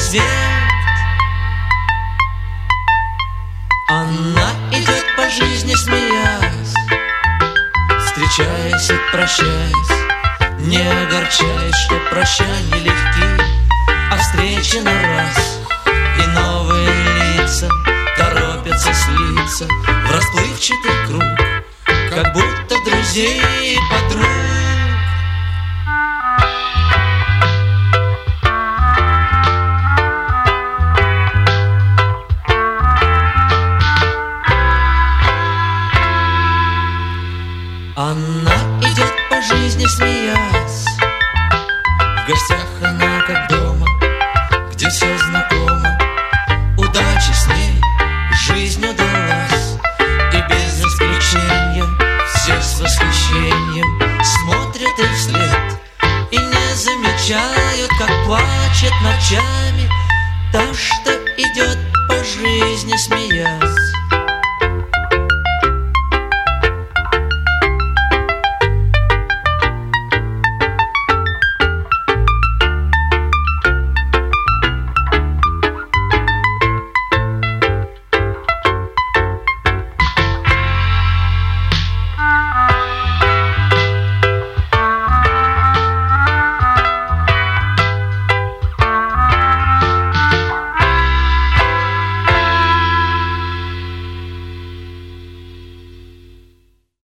свет. Она идет по жизни, смеясь, встречаясь и прощаясь, не огорчаясь, что прощания легки, а встречи на раз. И новые лица торопятся слиться в расплывчатый круг, как будто друзей и подруг. Она идет по жизни, смеясь, в гостях она как дома, где все знакомо. Удача с ней, жизнь удалась, и без исключения все с восхищением смотрят ей вслед и не замечают, как плачет ночами та, что идет по жизни, смеясь.